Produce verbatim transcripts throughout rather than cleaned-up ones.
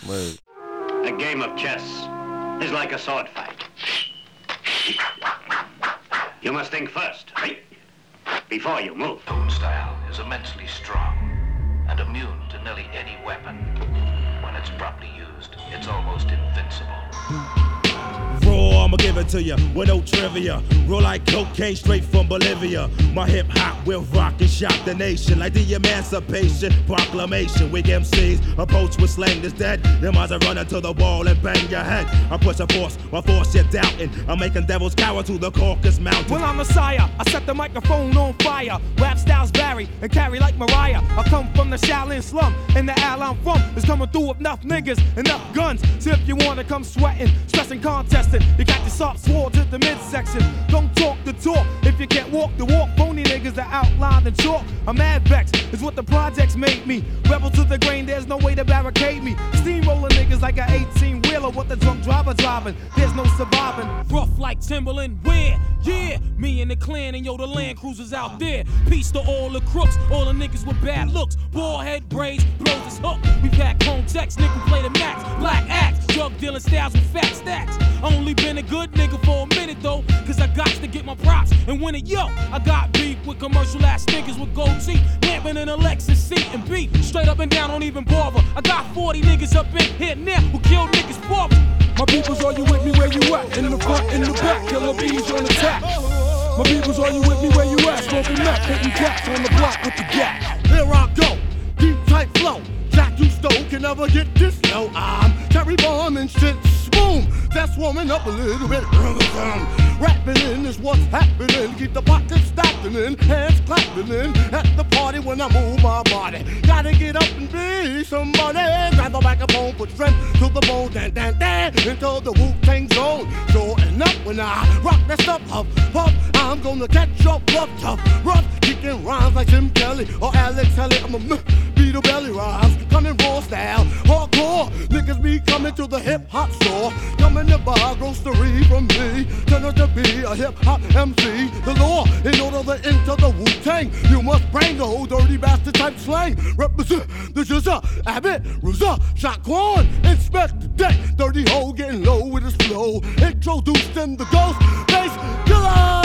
Word. A game of chess is like a sword fight. You must think first, right? Before you move. Own style is immensely strong and immune to nearly any weapon. When it's properly used, it's almost invincible. Raw, I'ma give it to you with no trivia. Roll like cocaine straight from Bolivia. My hip hop will rock and shock the nation like the Emancipation Proclamation. Weak M Cs approach with slang that's dead. Them eyes are running to the wall and bang your head. I push a force, my force you're doubting. I'm making devils cower to the Caucasus Mountain. Well, I'm Messiah, I set the microphone on fire. Rap styles vary and carry like Mariah. I come from the Shaolin slum, and the al I'm from is coming through with enough niggas, enough guns. So if you wanna come sweating, stressing, contesting, you got your soft sword to the midsection. Don't talk the talk if you can't walk the walk. Phony niggas are outlined in chalk. I'm mad vexed, is what the projects made me. Rebel to the grain, there's no way to barricade me. Steamroller niggas like an eighteen wheeler. What the drunk driver driving, there's no surviving. Rough like Timberland, where? Yeah, me and the clan and yo, the Land Cruisers out there. Peace to all the crooks, all the niggas with bad looks. Bald head braids, blows this hook. We pack home text, nigga play the max. Black axe, drug dealing styles with fat stacks. Only been a good nigga for a minute though, cause I got to get my props and win it. Yo, I got beef with commercial ass niggas with gold teeth, lamping in a Lexus seat and beat straight up and down, don't even bother. I got forty niggas up in here now who kill niggas for me. My peoples, are you with me where you at? In the front, in the back, killer bees on attack. My peoples, are you with me where you at? Smoking nut, hitting cats on the block with the gap. Here I go, deep tight flow. Jack you stole can never get this. No, I'm Terry Bomb and shit. Boom, that's warming up a little bit. Rapping in is what's happening. Keep the pockets stacking in, hands clapping in. At the party when I move my body. Gotta get up and be somebody. Grab the microphone, put strength to the bone. Dan, dan, dan, into the Wu-Tang zone. Sure enough, when I rock that stuff, huff, puff, I'm gonna catch up, rough, tough, rough. Kicking rhymes like Jim Kelly or Alex Haley. I'm a beat a belly rhymes, coming raw style, hardcore. Niggas be coming to the hip hop store. Coming to buy grocery from me. Turn out to be a hip hop M C. The law, in order to enter the Wu-Tang, you must bring the whole dirty bastard type slang. Represent the Jizza, Abbott, Ruza, Shaquan, inspect the deck. Dirty hoe getting low with his flow. Introducing the ghost bass killer.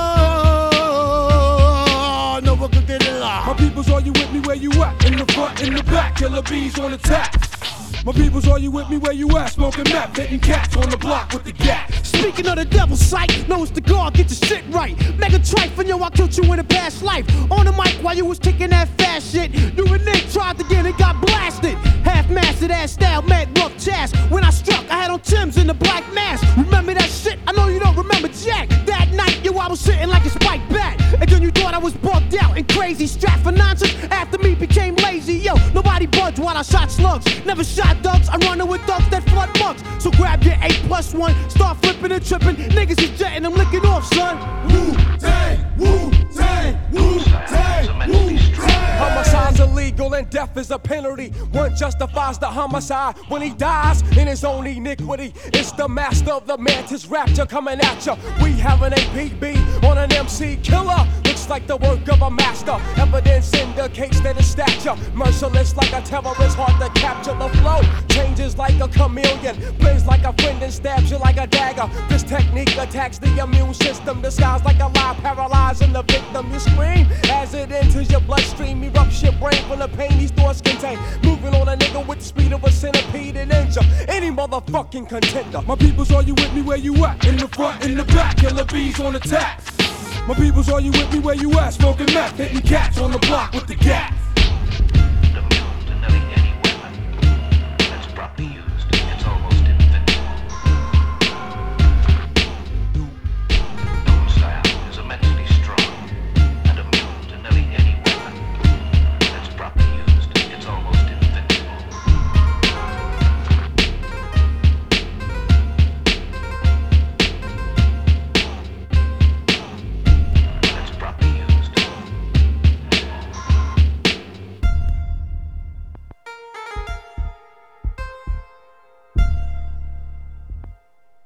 No one could get it live. My peoples, are you with me where you at? In the front, in the back, killer bees on attack. My peoples, are you with me where you at? Smoking meth, hitting cats on the block with the gap. Speaking of the devil's sight, know it's the God, get your shit right. Mega trifling, yo, I killed you in a past life. On the mic while you was kicking that fast shit. You and Nick tried to get it, got blasted. Half-mastered ass style, mad rough chast. When I struck, I had on Tim's in the black mask. Remember that shit? I know you don't remember Jack. That night, yo, I was sitting like a spiked bat. And then you thought I was bugged out and crazy. Strapped for nonsense, after me became lazy. Yo, nobody budged while I shot slugs. Never shot ducks, I'm running with ducks that flood mugs. So grab your eight plus one, start flipping and tripping. Niggas is jetting, I'm licking off, son. Wu-Tang, Wu-Tang, Wu-Tang, Wu-Tang. Homicide's illegal and death is a penalty. One justifies the homicide when he dies in his own iniquity. It's the master of the mantis rapture coming at ya. We have an A P B on an M C killer. Looks like the work of a master. Evidence indicates that his stature merciless like a terrorist, hard to capture. The flow changes like a chameleon, plays like a friend and stabs you like a dagger. This technique attacks the immune system, disguised like a lie, paralyzing the victim. You scream as it enters your bloodstream, erupts your brain from the pain these thoughts contain. Moving on a nigga with the speed of a centipede and injure any motherfucking contender. My peoples, are you with me where you at? In the front, in the back, killer bees on attack. My peoples, are you with me where you at? Smoking meth, hitting cats on the block with the gap.